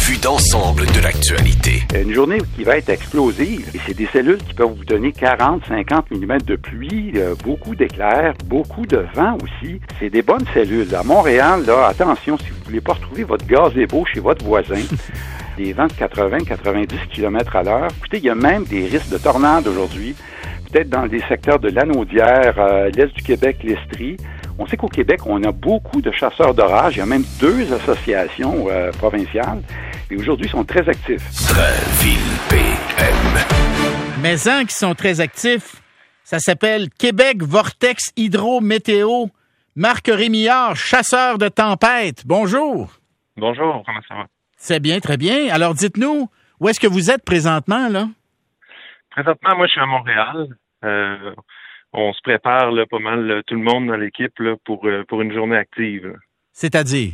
vue d'ensemble de l'actualité. Une journée qui va être explosive, et c'est des cellules qui peuvent vous donner 40-50 mm de pluie, beaucoup d'éclairs, beaucoup de vent aussi. C'est des bonnes cellules. À Montréal, là, attention, si vous ne voulez pas retrouver votre gazebo chez votre voisin, des vents de 80-90 km à l'heure. Écoutez, il y a même des risques de tornades aujourd'hui, peut-être dans des secteurs de Lanaudière, l'est du Québec, l'Estrie. On sait qu'au Québec, on a beaucoup de chasseurs d'orage. Il y a même 2 associations provinciales. Et aujourd'hui, ils sont très actifs. Drainville PM. Mais qui sont très actifs, ça s'appelle Québec Vortex Hydro-Météo. Marc Rémillard, chasseur de tempêtes. Bonjour. Bonjour, comment ça va? C'est bien, très bien. Alors, dites-nous, où est-ce que vous êtes présentement, là? Présentement, moi, je suis à Montréal. On se prépare là, pas mal, tout le monde dans l'équipe là, pour une journée active. Là. C'est-à-dire?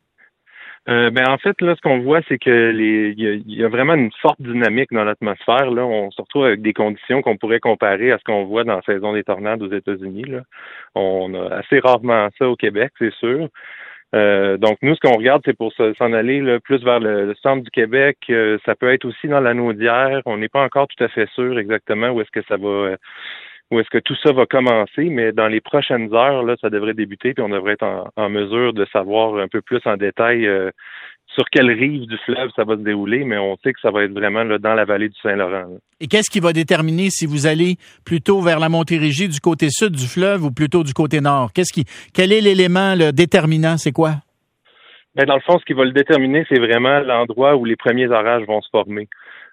En fait, là, ce qu'on voit, c'est que il y a vraiment une forte dynamique dans l'atmosphère. Là, on se retrouve avec des conditions qu'on pourrait comparer à ce qu'on voit dans la saison des tornades aux États-Unis. Là. On a assez rarement ça au Québec, c'est sûr. Donc, nous, ce qu'on regarde, c'est pour s'en aller là, plus vers le centre du Québec. Ça peut être aussi dans la Naudière. On n'est pas encore tout à fait sûr exactement où est-ce que tout ça va commencer, mais dans les prochaines heures, là, ça devrait débuter, puis on devrait être en mesure de savoir un peu plus en détail sur quelle rive du fleuve ça va se dérouler, mais on sait que ça va être vraiment là, dans la vallée du Saint-Laurent. Là. Et qu'est-ce qui va déterminer si vous allez plutôt vers la Montérégie du côté sud du fleuve ou plutôt du côté nord? Quel est l'élément déterminant? C'est quoi? Ben, dans le fond, ce qui va le déterminer, c'est vraiment l'endroit où les premiers orages vont se former.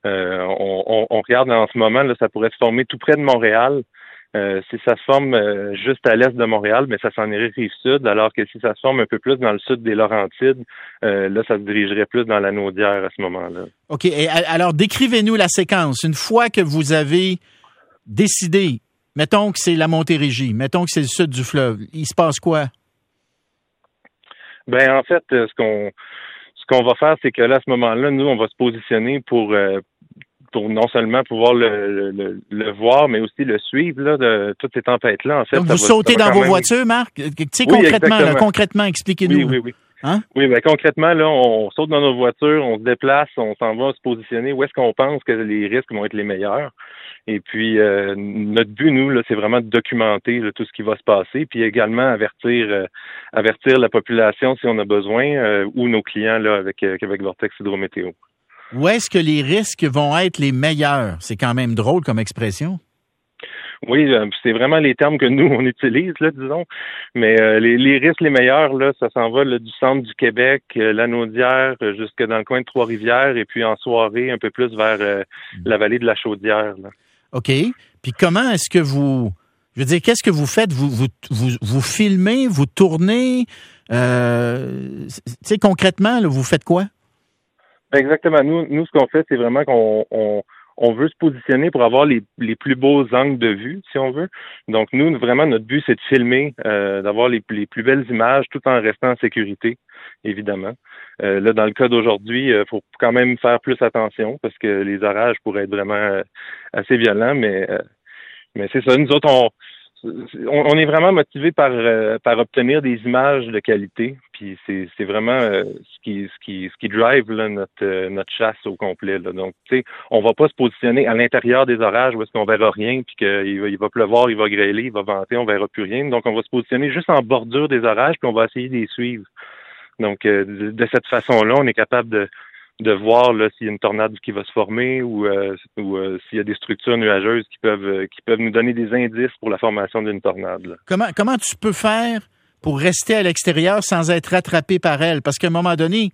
On regarde en ce moment, là, ça pourrait se former tout près de Montréal. Si ça se forme juste à l'est de Montréal, mais ça s'en irait rive sud, alors que si ça se forme un peu plus dans le sud des Laurentides, là, ça se dirigerait plus dans la Naudière à ce moment-là. OK. Et alors, décrivez-nous la séquence. Une fois que vous avez décidé, mettons que c'est la Montérégie, mettons que c'est le sud du fleuve, il se passe quoi? Ben, en fait, ce qu'on va faire, c'est que là, à ce moment-là, nous, on va se positionner pour non seulement pouvoir le voir, mais aussi le suivre là, de toutes ces tempêtes-là. En fait, donc, vous sautez dans vos voitures, Marc? Tu sais, oui, concrètement, expliquez-nous. Oui. Hein? Oui, ben concrètement, là, on saute dans nos voitures, on se déplace, on s'en va se positionner où est-ce qu'on pense que les risques vont être les meilleurs. Et puis, notre but, nous, là, c'est vraiment de documenter là, tout ce qui va se passer, puis également avertir la population si on a besoin, ou nos clients là avec Québec Vortex Hydro-Météo. Où est-ce que les risques vont être les meilleurs? C'est quand même drôle comme expression. Oui, c'est vraiment les termes que nous, on utilise, là, disons. Mais les risques les meilleurs, là, ça s'en va là, du centre du Québec, la Naudière, jusque dans le coin de Trois-Rivières, et puis en soirée, un peu plus vers la vallée de la Chaudière. Là. OK. Puis comment est-ce que vous... Je veux dire, qu'est-ce que vous faites? Vous filmez, vous tournez? Tu sais, concrètement, là, vous faites quoi? Exactement. Nous, ce qu'on fait, c'est vraiment qu'on veut se positionner pour avoir les plus beaux angles de vue, si on veut. Donc, nous, vraiment, notre but, c'est de filmer, d'avoir les plus belles images tout en restant en sécurité, évidemment. Là, dans le cas d'aujourd'hui, faut quand même faire plus attention parce que les orages pourraient être vraiment assez violents, mais c'est ça. Nous autres, on est vraiment motivés par obtenir des images de qualité, puis c'est vraiment ce qui drive là, notre chasse au complet. Là. Donc, tu sais, on va pas se positionner à l'intérieur des orages où est-ce qu'on verra rien, puis qu'il va pleuvoir, il va grêler, il va venter, on verra plus rien. Donc, on va se positionner juste en bordure des orages, puis on va essayer de les suivre. Donc, de cette façon-là, on est capable de voir là s'il y a une tornade qui va se former ou s'il y a des structures nuageuses qui peuvent nous donner des indices pour la formation d'une tornade. Là. Comment tu peux faire pour rester à l'extérieur sans être rattrapé par elle? Parce qu'à un moment donné,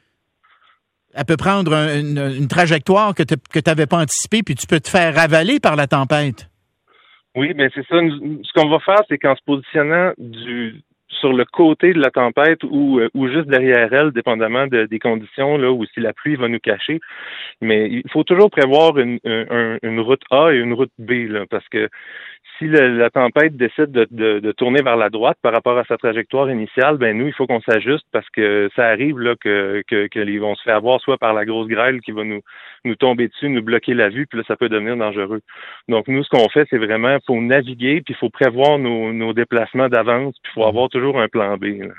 elle peut prendre une trajectoire que tu n'avais pas anticipée, puis tu peux te faire ravaler par la tempête. Oui, bien c'est ça. Ce qu'on va faire, c'est qu'en se positionnant sur le côté de la tempête ou juste derrière elle, dépendamment des conditions, là, ou si la pluie va nous cacher. Mais il faut toujours prévoir une route A et une route B, là, parce que si la tempête décide de tourner vers la droite par rapport à sa trajectoire initiale, ben nous, il faut qu'on s'ajuste parce que ça arrive là que vont se faire avoir soit par la grosse grêle qui va nous tomber dessus, nous bloquer la vue, puis là, ça peut devenir dangereux. Donc, nous, ce qu'on fait, c'est vraiment, faut naviguer, puis il faut prévoir nos déplacements d'avance, puis il faut avoir toujours un plan B. Là.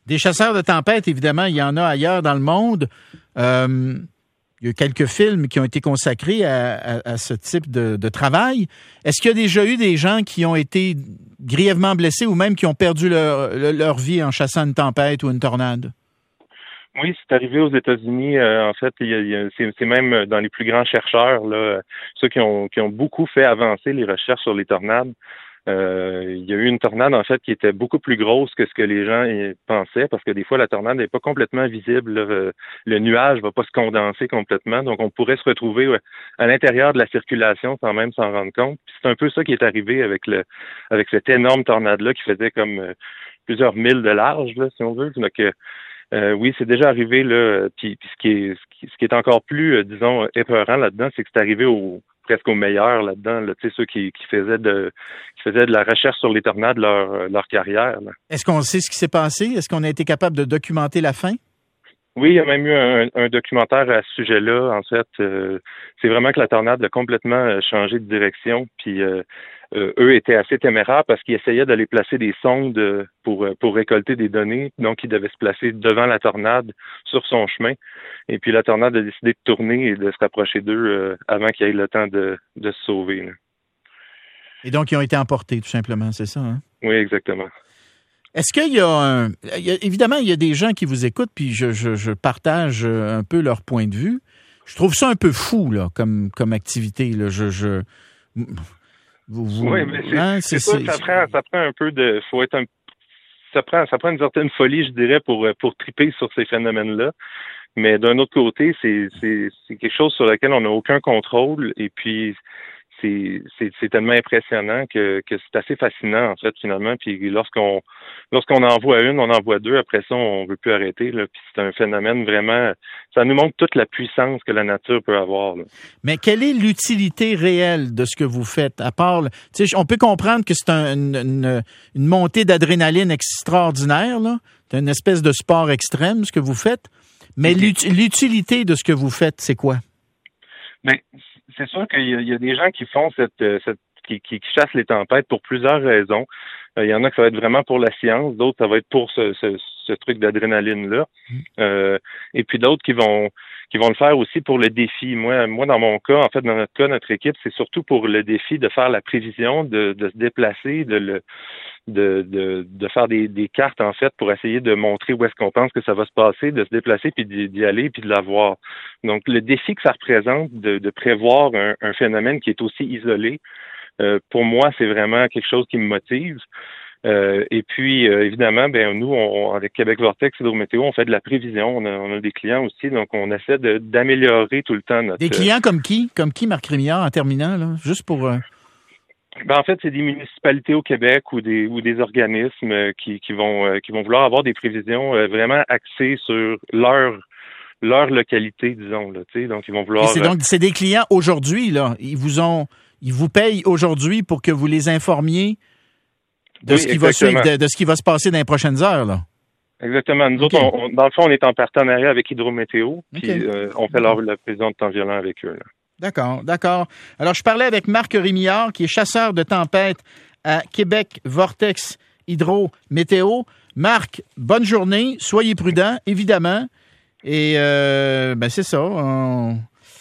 Des chasseurs de tempêtes, évidemment, il y en a ailleurs dans le monde. Il y a quelques films qui ont été consacrés à ce type de travail. Est-ce qu'il y a déjà eu des gens qui ont été grièvement blessés ou même qui ont perdu leur vie en chassant une tempête ou une tornade? Oui, c'est arrivé aux États-Unis. En fait, c'est même dans les plus grands chercheurs, là, ceux qui ont beaucoup fait avancer les recherches sur les tornades. Il y a eu une tornade, en fait, qui était beaucoup plus grosse que ce que les gens pensaient, parce que des fois, la tornade n'est pas complètement visible. Le nuage va pas se condenser complètement, donc on pourrait se retrouver à l'intérieur de la circulation sans même s'en rendre compte. Puis c'est un peu ça qui est arrivé avec cette énorme tornade-là qui faisait comme plusieurs milles de large, là, si on veut. Donc, oui, c'est déjà arrivé, là. Puis ce qui est encore plus, disons, épeurant là-dedans, c'est que c'est arrivé presque aux meilleurs là-dedans, là, tu sais, ceux qui faisaient de la recherche sur les tornades leur carrière. Là. Est-ce qu'on sait ce qui s'est passé? Est-ce qu'on a été capable de documenter la fin? Oui, il y a même eu un documentaire à ce sujet-là. En fait, c'est vraiment que la tornade a complètement changé de direction. Puis eux étaient assez téméraires parce qu'ils essayaient d'aller placer des sondes pour récolter des données. Donc, ils devaient se placer devant la tornade sur son chemin. Et puis, la tornade a décidé de tourner et de se rapprocher d'eux avant qu'il ait le temps de se sauver. Là. Et donc, ils ont été emportés, tout simplement, c'est ça? Hein? Oui, exactement. Est-ce qu'il y a évidemment, il y a des gens qui vous écoutent, puis je partage un peu leur point de vue. Je trouve ça un peu fou, là, comme activité, là. Oui, mais c'est ça, ça prend un peu de, ça prend une certaine folie, je dirais, pour triper sur ces phénomènes-là. Mais d'un autre côté, c'est quelque chose sur lequel on n'a aucun contrôle, et puis c'est tellement impressionnant que c'est assez fascinant, en fait, finalement. Puis lorsqu'on en voit une, on en voit deux. Après ça, on veut plus arrêter, là. Puis c'est un phénomène vraiment... Ça nous montre toute la puissance que la nature peut avoir, là. Mais quelle est l'utilité réelle de ce que vous faites? À part... Tu sais, on peut comprendre que c'est une montée d'adrénaline extraordinaire, là. C'est une espèce de sport extrême, ce que vous faites. Mais l'utilité de ce que vous faites, c'est quoi? Ben, c'est sûr qu'il y a des gens qui font qui chassent les tempêtes pour plusieurs raisons. Il y en a que ça va être vraiment pour la science, d'autres ça va être pour ce truc d'adrénaline-là. Et puis d'autres qui vont le faire aussi pour le défi. Moi, dans mon cas, en fait, dans notre cas, notre équipe, c'est surtout pour le défi de faire la prévision, de se déplacer, de faire des cartes, en fait, pour essayer de montrer où est-ce qu'on pense que ça va se passer, de se déplacer, puis d'y aller, puis de la voir. Donc, le défi que ça représente de prévoir un phénomène qui est aussi isolé, pour moi, c'est vraiment quelque chose qui me motive. Et puis, évidemment, nous, avec Québec Vortex Hydro-Météo, on fait de la prévision. On a des clients aussi, donc on essaie d'améliorer tout le temps notre... Des clients comme qui? Comme qui, Marc Rémillard, en terminant, là? Juste pour... En fait, c'est des municipalités au Québec ou des organismes qui vont vouloir avoir des prévisions vraiment axées sur leur localité, disons, là, tu sais. Donc, ils vont vouloir... C'est des clients aujourd'hui, là. Ils vous payent aujourd'hui pour que vous les informiez de ce qui va suivre, de ce qui va se passer dans les prochaines heures, là. Exactement. Nous autres, dans le fond, on est en partenariat avec Hydro-Météo, puis on fait la prévision de temps violent avec eux, là. D'accord. Alors, je parlais avec Marc Rémillard, qui est chasseur de tempêtes à Québec Vortex Hydro-Météo. Marc, bonne journée. Soyez prudents, évidemment. Et, c'est ça. On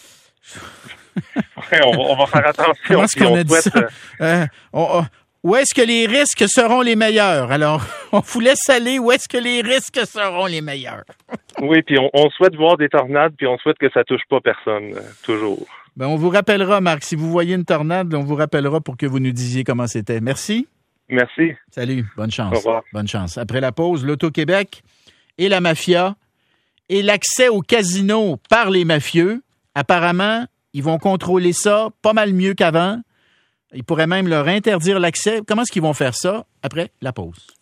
va faire attention. Comment est-ce qu'on a dit ça? Où est-ce que les risques seront les meilleurs? Alors, on vous laisse aller. Où est-ce que les risques seront les meilleurs? Oui, puis on souhaite voir des tornades, puis on souhaite que ça touche pas personne, toujours. On vous rappellera, Marc, si vous voyez une tornade, on vous rappellera pour que vous nous disiez comment c'était. Merci. Merci. Salut, bonne chance. Au revoir. Bonne chance. Après la pause, l'Auto-Québec et la mafia et l'accès au casino par les mafieux. Apparemment, ils vont contrôler ça pas mal mieux qu'avant. Ils pourraient même leur interdire l'accès. Comment est-ce qu'ils vont faire ça? Après la pause.